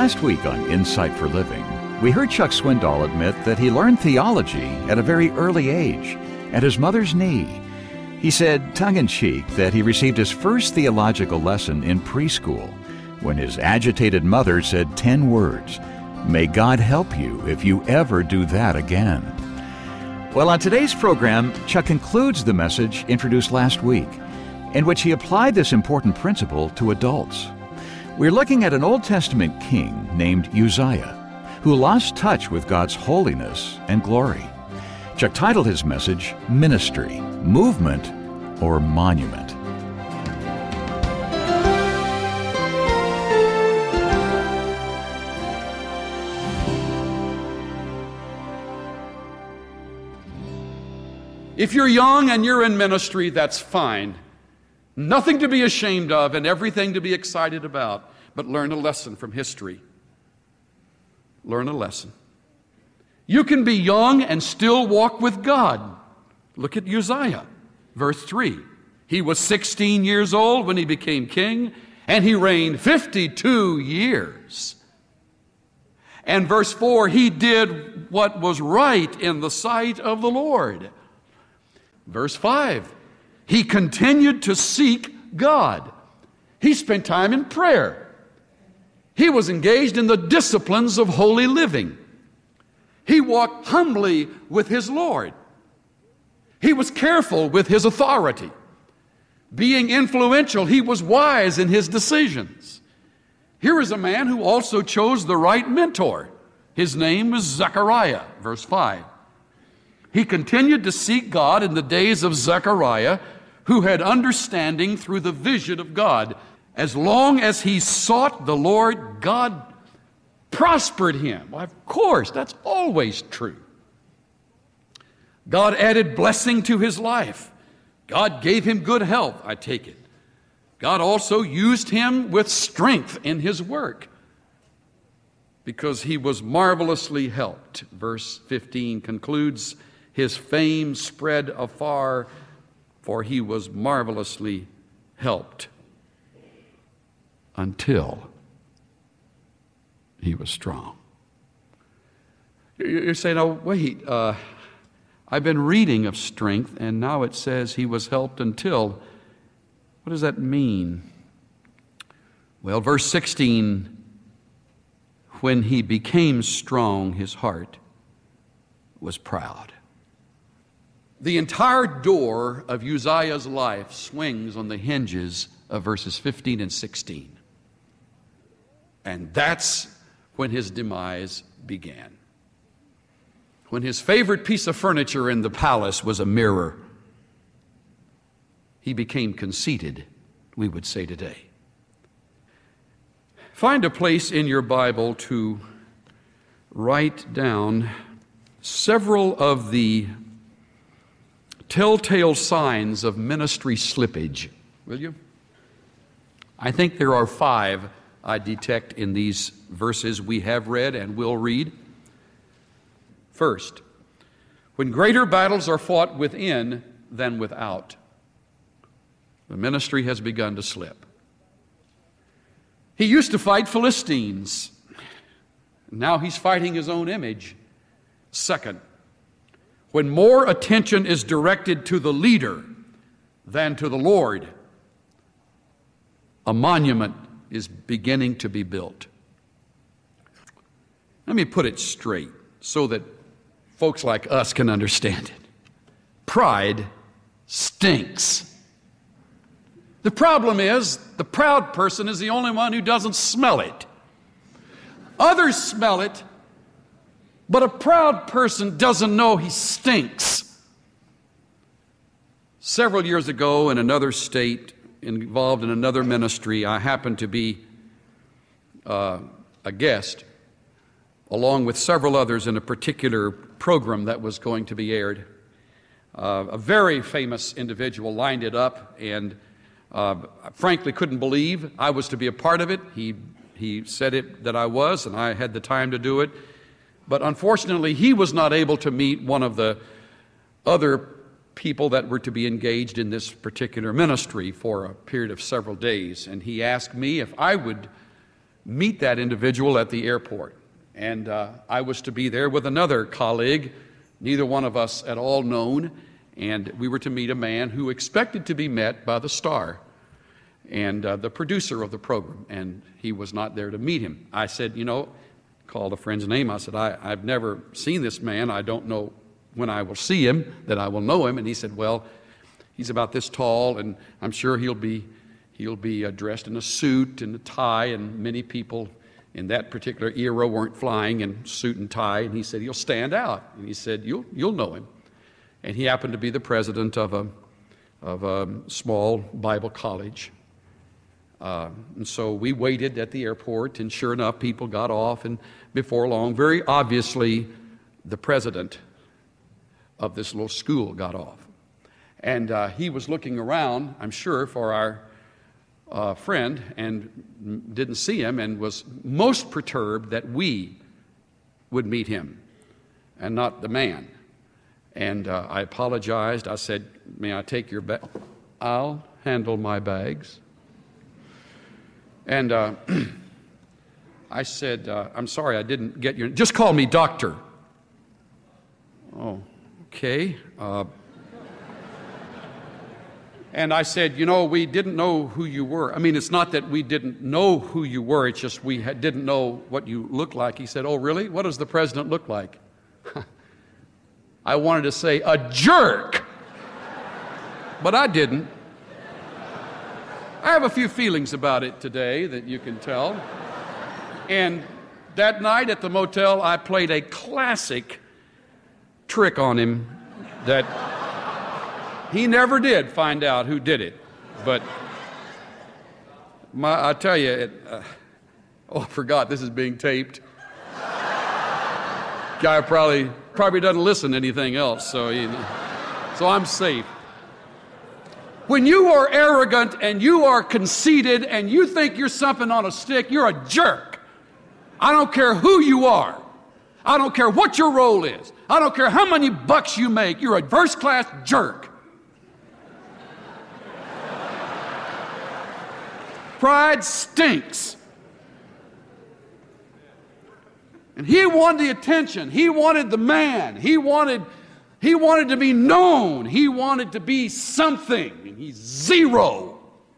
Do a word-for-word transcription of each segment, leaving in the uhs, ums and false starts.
Last week on Insight for Living, we heard Chuck Swindoll admit that he learned theology at a very early age, at his mother's knee. He said, tongue-in-cheek, that he received his first theological lesson in preschool when his agitated mother said ten words, "May God help you if you ever do that again." Well, on today's program, Chuck concludes the message introduced last week, in which he applied this important principle to adults. We're looking at an Old Testament king named Uzziah, who lost touch with God's holiness and glory. Chuck titled his message, Ministry, Movement, or Monument. If you're young and you're in ministry, that's fine. Nothing to be ashamed of and everything to be excited about, but learn a lesson from history. Learn a lesson. You can be young and still walk with God. Look at Uzziah, verse three. He was sixteen years old when he became king, and he reigned fifty-two years. And verse four, he did what was right in the sight of the Lord. Verse five, he continued to seek God. He spent time in prayer. He was engaged in the disciplines of holy living. He walked humbly with his Lord. He was careful with his authority. Being influential, he was wise in his decisions. Here is a man who also chose the right mentor. His name was Zechariah, verse five. He continued to seek God in the days of Zechariah, who had understanding through the vision of God. As long as he sought the Lord, God prospered him. Well, of course, that's always true. God added blessing to his life. God gave him good health, I take it. God also used him with strength in his work because he was marvelously helped. Verse fifteen concludes, his fame spread afar, for he was marvelously helped until he was strong. You're saying, oh, wait, uh, I've been reading of strength, and now it says he was helped until. What does that mean? Well, verse sixteen, when he became strong, his heart was proud. The entire door of Uzziah's life swings on the hinges of verses fifteen and sixteen. And that's when his demise began. When his favorite piece of furniture in the palace was a mirror, he became conceited, we would say today. Find a place in your Bible to write down several of the telltale signs of ministry slippage, will you? I think there are five I detect in these verses we have read and will read. First, when greater battles are fought within than without, the ministry has begun to slip. He used to fight Philistines. Now he's fighting his own image. Second, when more attention is directed to the leader than to the Lord, a monument is beginning to be built. Let me put it straight so that folks like us can understand it. Pride stinks. The problem is the proud person is the only one who doesn't smell it. Others smell it, but a proud person doesn't know he stinks. Several years ago in another state, involved in another ministry, I happened to be uh, a guest, along with several others, in a particular program that was going to be aired. Uh, a very famous individual lined it up, and uh, frankly couldn't believe I was to be a part of it. He he said it that I was, and I had the time to do it. But unfortunately, he was not able to meet one of the other people that were to be engaged in this particular ministry for a period of several days. And he asked me if I would meet that individual at the airport. And uh, I was to be there with another colleague, neither one of us at all known, and we were to meet a man who expected to be met by the star and uh, the producer of the program, and he was not there to meet him. I said, you know, called a friend's name. I said, I, I've never seen this man. I don't know when I will see him that I will know him. And he said, well, he's about this tall, and I'm sure he'll be he'll be uh, dressed in a suit and a tie, and many people in that particular era weren't flying in suit and tie. And he said, he'll stand out. And he said, you'll you'll know him. And he happened to be the president of a of a small Bible college. Uh, and so we waited at the airport, and sure enough, people got off, and before long, very obviously, the president of this little school got off. And uh, he was looking around, I'm sure, for our uh, friend, and didn't see him, and was most perturbed that we would meet him and not the man. And uh, I apologized. I said, may I take your bag? I'll handle my bags. And uh, I said, uh, I'm sorry, I didn't get your... Just call me doctor. Oh, okay. Uh, and I said, you know, we didn't know who you were. I mean, it's not that we didn't know who you were. It's just we had, didn't know what you looked like. He said, oh, really? What does the president look like? I wanted to say, a jerk. But I didn't. I have a few feelings about it today that you can tell. And that night at the motel, I played a classic trick on him that he never did find out who did it. But my, I tell you, it, uh, oh, I forgot this is being taped. Guy probably probably doesn't listen to anything else, so you know, so I'm safe. When you are arrogant and you are conceited and you think you're something on a stick, you're a jerk. I don't care who you are. I don't care what your role is. I don't care how many bucks you make. You're a first-class jerk. Pride stinks. And he wanted the attention. He wanted the man. He wanted, he wanted to be known. He wanted to be something. And he's zero.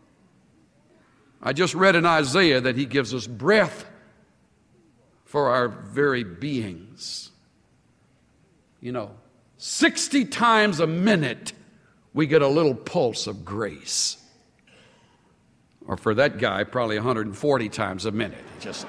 I just read in Isaiah that he gives us breath for our very beings. You know, sixty times a minute we get a little pulse of grace. Or for that guy, probably one hundred forty times a minute. Just...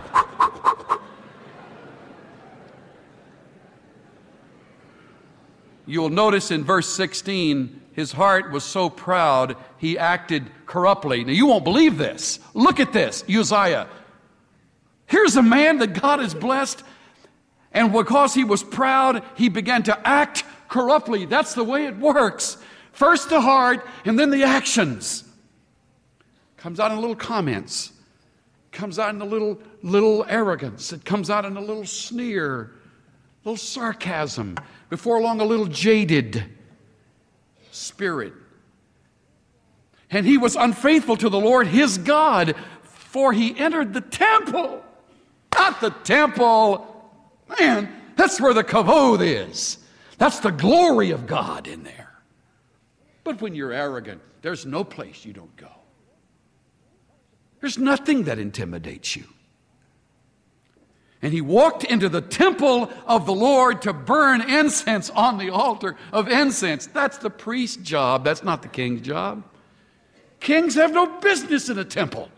You'll notice in verse sixteen, his heart was so proud, he acted corruptly. Now, you won't believe this. Look at this, Uzziah. Here's a man that God has blessed, and because he was proud, he began to act corruptly. That's the way it works. First the heart, and then the actions. Comes out in little comments. Comes out in a little, little arrogance. It comes out in a little sneer, a little sarcasm. Before long, a little jaded spirit. And he was unfaithful to the Lord his God, for he entered the temple. Not the temple. Man, that's where the kavod is. That's the glory of God in there. But when you're arrogant, there's no place you don't go. There's nothing that intimidates you. And he walked into the temple of the Lord to burn incense on the altar of incense. That's the priest's job. That's not the king's job. Kings have no business in a temple.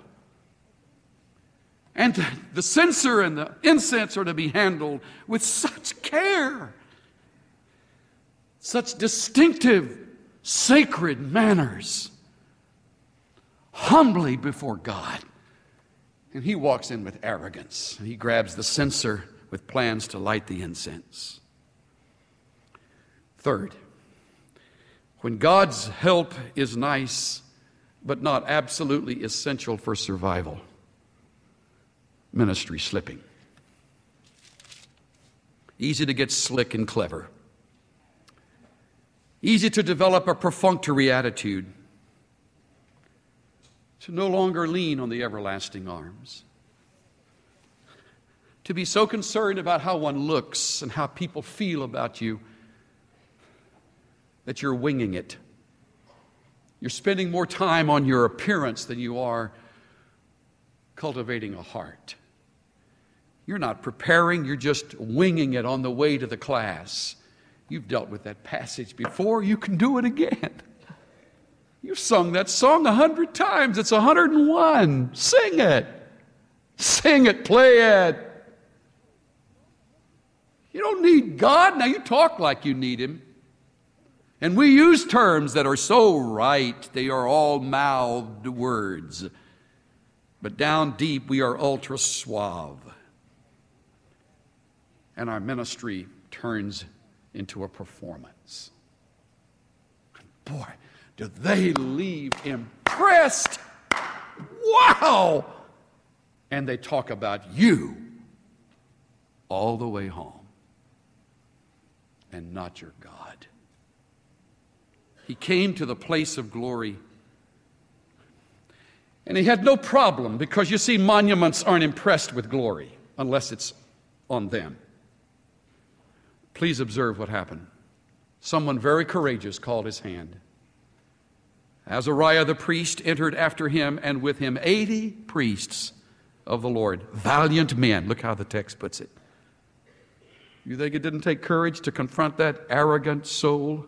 And the censer and the incense are to be handled with such care, such distinctive, sacred manners, humbly before God. And he walks in with arrogance. He grabs the censer with plans to light the incense. Third, when God's help is nice, but not absolutely essential for survival, ministry slipping. Easy to get slick and clever. Easy to develop a perfunctory attitude. To no longer lean on the everlasting arms. to be so concerned about how one looks and how people feel about you that you're winging it. You're spending more time on your appearance than you are cultivating a heart. You're not preparing, you're just winging it on the way to the class. You've dealt with that passage before, you can do it again. You've sung that song a hundred times, it's a hundred and one. Sing it. Sing it, play it. You don't need God. Now you talk like you need Him. And we use terms that are so right, they are all mouthed words. But down deep, we are ultra suave. And our ministry turns into a performance. Boy, do they leave impressed. Wow! And they talk about you all the way home. And not your God. He came to the place of glory. And he had no problem, because you see, monuments aren't impressed with glory unless it's on them. Please observe what happened. Someone very courageous called his hand. Azariah the priest entered after him, and with him eighty priests of the Lord, valiant men. Look how the text puts it. You think it didn't take courage to confront that arrogant soul?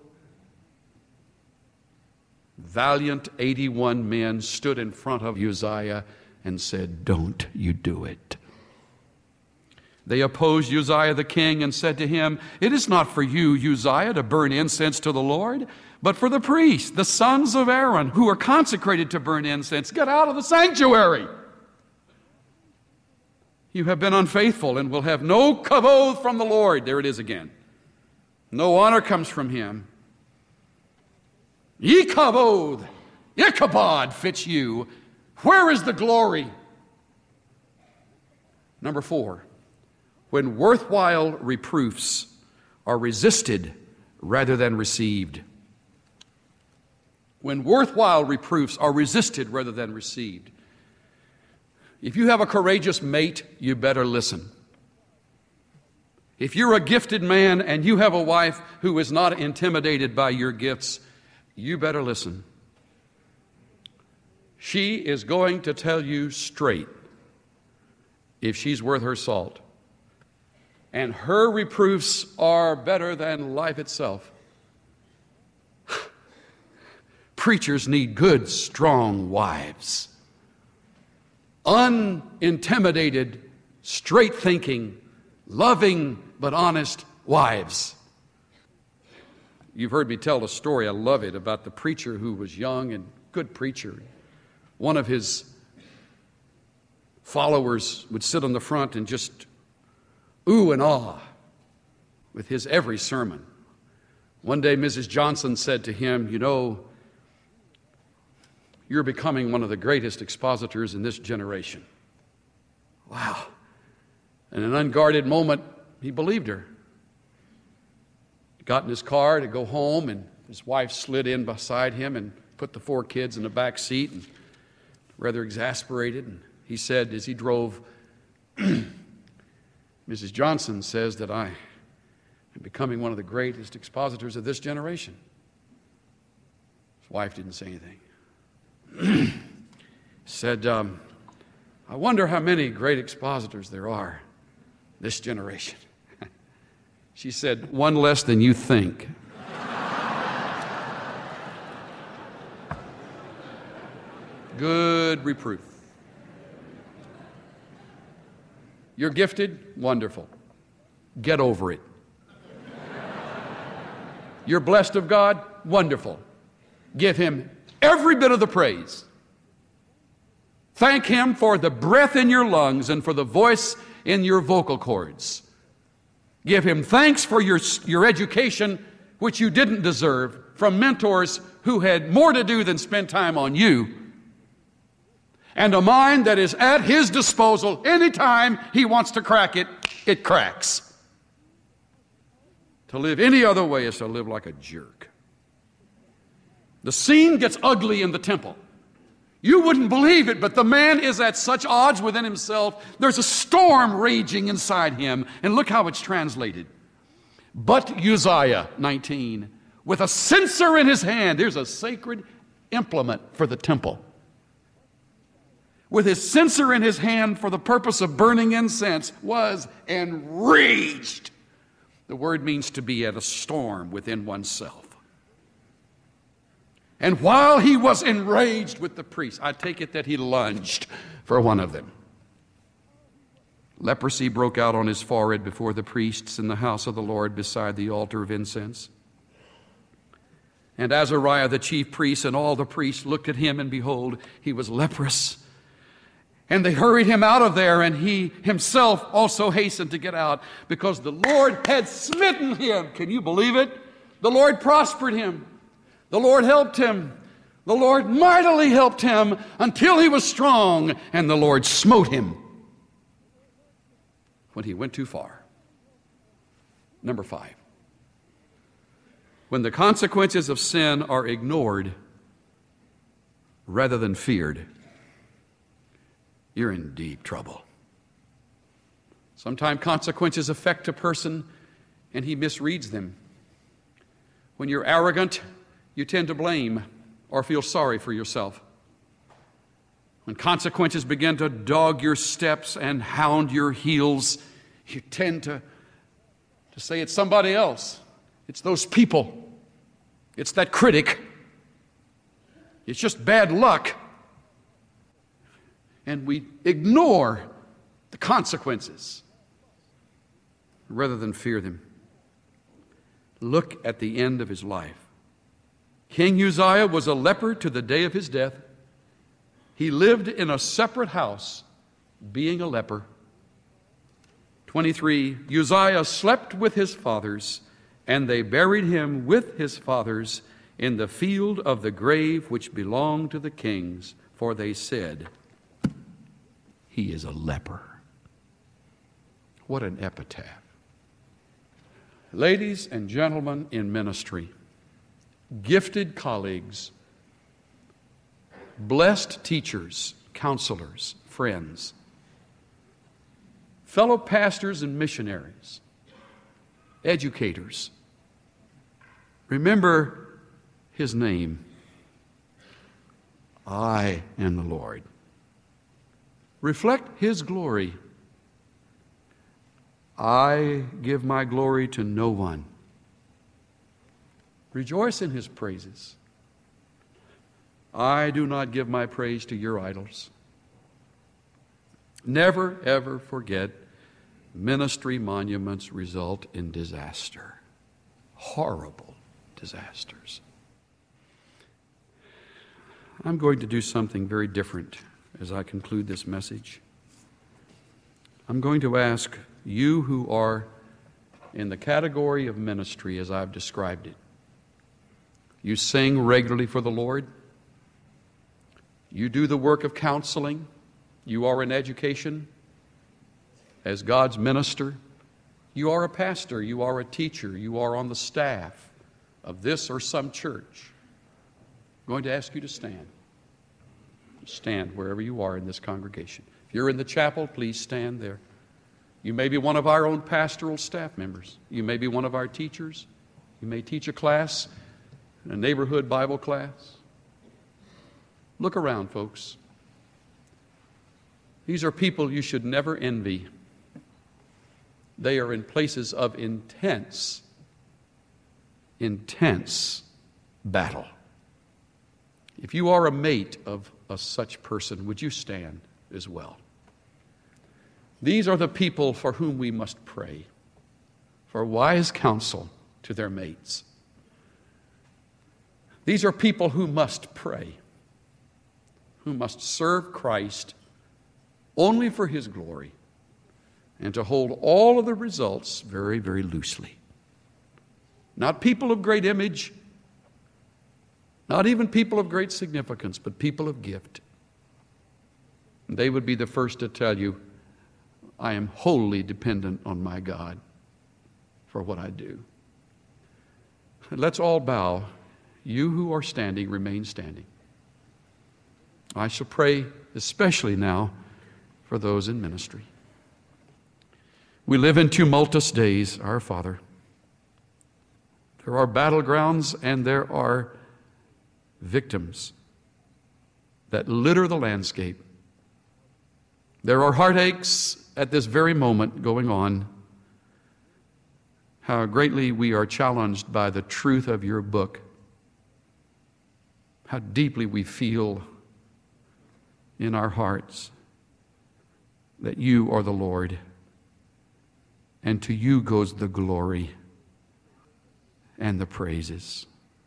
Valiant eighty-one men stood in front of Uzziah and said, "Don't you do it." They opposed Uzziah the king and said to him, "It is not for you, Uzziah, to burn incense to the Lord, but for the priests, the sons of Aaron, who are consecrated to burn incense. Get out of the sanctuary. You have been unfaithful and will have no kavod from the Lord." There it is again. No honor comes from him. Yikavod, Ichabod fits you. Where is the glory? Number four, when worthwhile reproofs are resisted rather than received. When worthwhile reproofs are resisted rather than received. If you have a courageous mate, you better listen. If you're a gifted man and you have a wife who is not intimidated by your gifts, you better listen. She is going to tell you straight if she's worth her salt. And her reproofs are better than life itself. Preachers need good, strong wives. Unintimidated, straight-thinking, loving but honest wives. You've heard me tell a story, I love it, about the preacher who was young and good preacher. One of his followers would sit on the front and just ooh and ah with his every sermon. One day Missus Johnson said to him, "You know, you're becoming one of the greatest expositors in this generation." Wow. In an unguarded moment, he believed her. He got in his car to go home, and his wife slid in beside him and put the four kids in the back seat, and rather exasperated. And he said as he drove, "Missus Johnson says that I am becoming one of the greatest expositors of this generation." His wife didn't say anything. Said, um, "I wonder how many great expositors there are this generation." She said, "One less than you think." Good reproof. You're gifted? Wonderful. Get over it. You're blessed of God? Wonderful. Give Him every bit of the praise. Thank Him for the breath in your lungs and for the voice in your vocal cords. Give Him thanks for your, your education, which you didn't deserve, from mentors who had more to do than spend time on you, and a mind that is at His disposal anytime He wants to crack it, it cracks. To live any other way is to live like a jerk. The scene gets ugly in the temple. You wouldn't believe it, but the man is at such odds within himself. There's a storm raging inside him. And look how it's translated. But Uzziah, nineteen, with a censer in his hand. Here's a sacred implement for the temple. With his censer in his hand for the purpose of burning incense, was enraged. The word means to be at a storm within oneself. And while he was enraged with the priests, I take it that he lunged for one of them. Leprosy broke out on his forehead before the priests in the house of the Lord beside the altar of incense. And Azariah, the chief priest, and all the priests looked at him, and behold, he was leprous. And they hurried him out of there, and he himself also hastened to get out because the Lord had smitten him. Can you believe it? The Lord prospered him. The Lord helped him. The Lord mightily helped him until he was strong, and the Lord smote him when he went too far. Number five. When the consequences of sin are ignored rather than feared, you're in deep trouble. Sometimes consequences affect a person and he misreads them. When you're arrogant, you tend to blame or feel sorry for yourself. When consequences begin to dog your steps and hound your heels, you tend to, to say it's somebody else. It's those people. It's that critic. It's just bad luck. And we ignore the consequences rather than fear them. Look at the end of his life. King Uzziah was a leper to the day of his death. He lived in a separate house, being a leper. twenty-three, Uzziah slept with his fathers, and they buried him with his fathers in the field of the grave which belonged to the kings, for they said, he is a leper. What an epitaph. Ladies and gentlemen in ministry, gifted colleagues, blessed teachers, counselors, friends, fellow pastors and missionaries, educators, remember his name. I am the Lord. Reflect his glory. I give my glory to no one. Rejoice in his praises. I do not give my praise to your idols. Never, ever forget ministry monuments result in disaster. Horrible disasters. I'm going to do something very different as I conclude this message. I'm going to ask you who are in the category of ministry as I've described it. You sing regularly for the Lord. You do the work of counseling. You are in education as God's minister. You are a pastor. You are a teacher. You are on the staff of this or some church. I'm going to ask you to stand. Stand wherever you are in this congregation. If you're in the chapel, please stand there. You may be one of our own pastoral staff members. You may be one of our teachers. You may teach a class, a neighborhood Bible class. Look around, folks. These are people you should never envy. They are in places of intense, intense battle. If you are a mate of a such person, would you stand as well? These are the people for whom we must pray, for wise counsel to their mates. These are people who must pray, who must serve Christ only for his glory, and to hold all of the results very, very loosely. Not people of great image, not even people of great significance, but people of gift. They would be the first to tell you, I am wholly dependent on my God for what I do. Let's all bow. You who are standing, remain standing. I shall pray especially now for those in ministry. We live in tumultuous days, our Father. There are battlegrounds and there are victims that litter the landscape. There are heartaches at this very moment going on. How greatly we are challenged by the truth of your book. How deeply we feel in our hearts that you are the Lord, and to you goes the glory and the praises.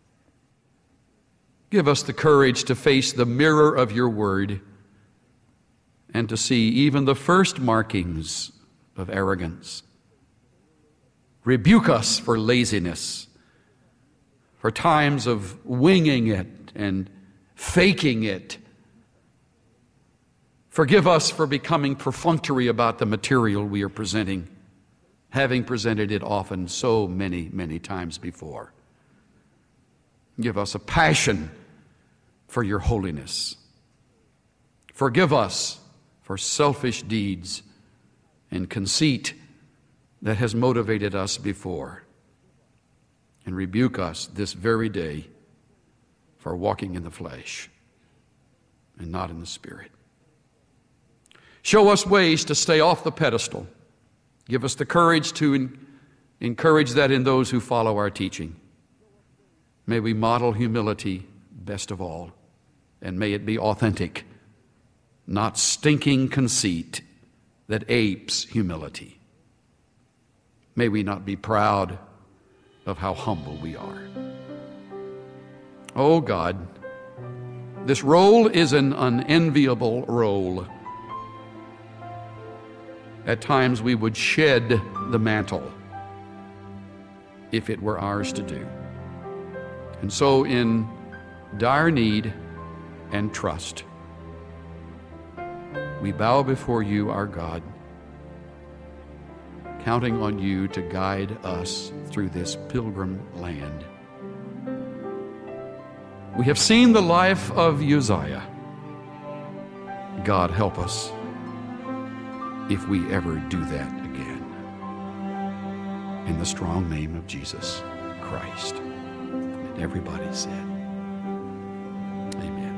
Give us the courage to face the mirror of your word and to see even the first markings of arrogance. Rebuke us for laziness, for times of winging it and faking it. Forgive us for becoming perfunctory about the material we are presenting, having presented it often so many, many times before. Give us a passion for your holiness. Forgive us for selfish deeds and conceit that has motivated us before. And rebuke us this very day for walking in the flesh and not in the Spirit. Show us ways to stay off the pedestal. Give us the courage to en- encourage that in those who follow our teaching. May we model humility best of all, and may it be authentic, not stinking conceit that apes humility. May we not be proud of how humble we are. Oh God, this role is an unenviable role. At times we would shed the mantle if it were ours to do. And so in dire need and trust, we bow before you, our God, counting on you to guide us through this pilgrim land. We have seen the life of Uzziah. God, help us if we ever do that again. In the strong name of Jesus Christ. And everybody said, amen.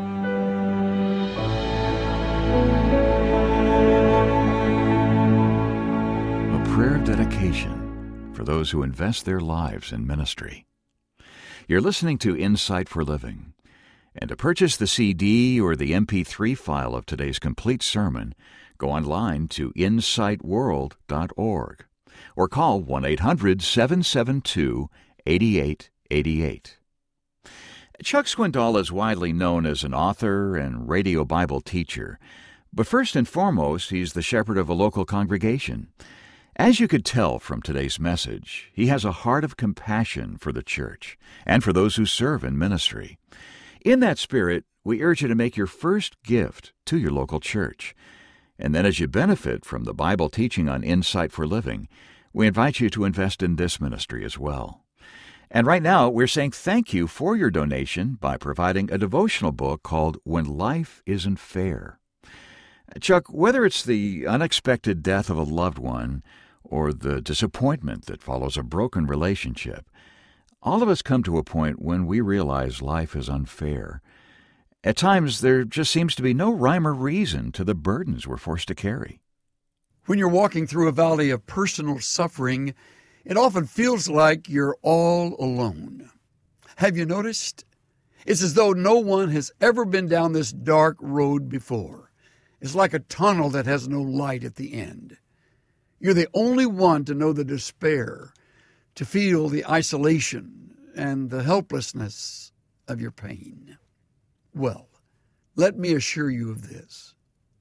A prayer of dedication for those who invest their lives in ministry. You're listening to Insight for Living. And to purchase the C D or the M P three file of today's complete sermon, go online to insight world dot org or call one eight hundred seven seven two eight eight eight eight. Chuck Swindoll is widely known as an author and radio Bible teacher, but first and foremost, he's the shepherd of a local congregation. As you could tell from today's message, he has a heart of compassion for the church and for those who serve in ministry. In that spirit, we urge you to make your first gift to your local church. And then as you benefit from the Bible teaching on Insight for Living, we invite you to invest in this ministry as well. And right now, we're saying thank you for your donation by providing a devotional book called When Life Isn't Fair. Chuck, whether it's the unexpected death of a loved one or the disappointment that follows a broken relationship, all of us come to a point when we realize life is unfair. At times, there just seems to be no rhyme or reason to the burdens we're forced to carry. When you're walking through a valley of personal suffering, it often feels like you're all alone. Have you noticed? It's as though no one has ever been down this dark road before. It's like a tunnel that has no light at the end. You're the only one to know the despair, to feel the isolation and the helplessness of your pain. Well, let me assure you of this.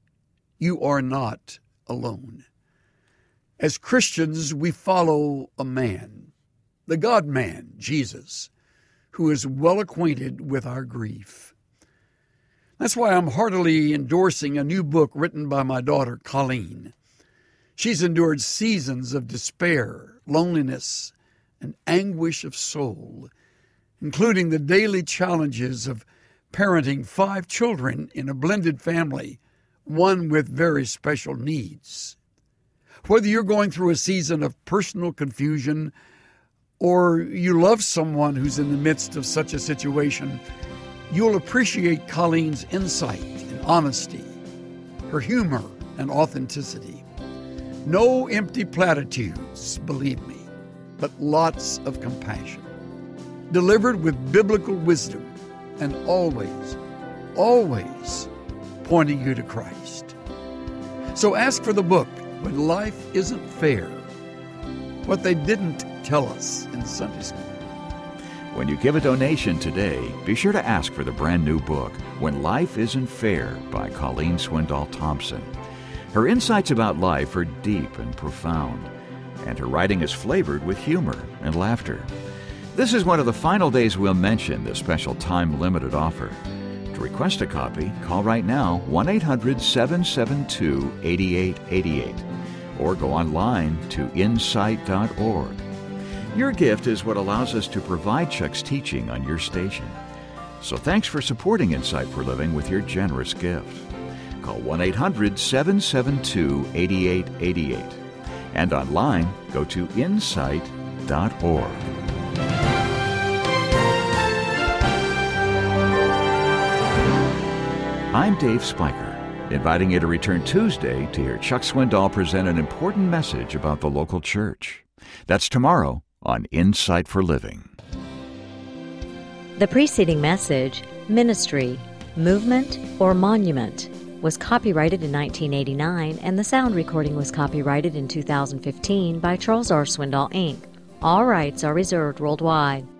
You are not alone. As Christians, we follow a man, the God-man, Jesus, who is well acquainted with our grief. That's why I'm heartily endorsing a new book written by my daughter, Colleen. She's endured seasons of despair, loneliness, and anguish of soul, including the daily challenges of parenting five children in a blended family, one with very special needs. Whether you're going through a season of personal confusion or you love someone who's in the midst of such a situation, you'll appreciate Colleen's insight and honesty, her humor and authenticity. No empty platitudes, believe me, but lots of compassion, delivered with biblical wisdom and always, always pointing you to Christ. So ask for the book, When Life Isn't Fair, what they didn't tell us in Sunday school. When you give a donation today, be sure to ask for the brand new book, When Life Isn't Fair by Colleen Swindoll Thompson. Her insights about life are deep and profound, and her writing is flavored with humor and laughter. This is one of the final days we'll mention this special time-limited offer. To request a copy, call right now one eight hundred seven seven two eight eight eight eight or go online to insight dot org. Your gift is what allows us to provide Chuck's teaching on your station. So thanks for supporting Insight for Living with your generous gift. Call one eight hundred seven seven two eight eight eight eight and online go to insight dot org. I'm Dave Spiker, inviting you to return Tuesday to hear Chuck Swindoll present an important message about the local church. That's tomorrow on Insight for Living. The preceding message, Ministry, Movement, or Monument, was copyrighted in nineteen eighty-nine, and the sound recording was copyrighted in two thousand fifteen by Charles R. Swindoll, Incorporated. All rights are reserved worldwide.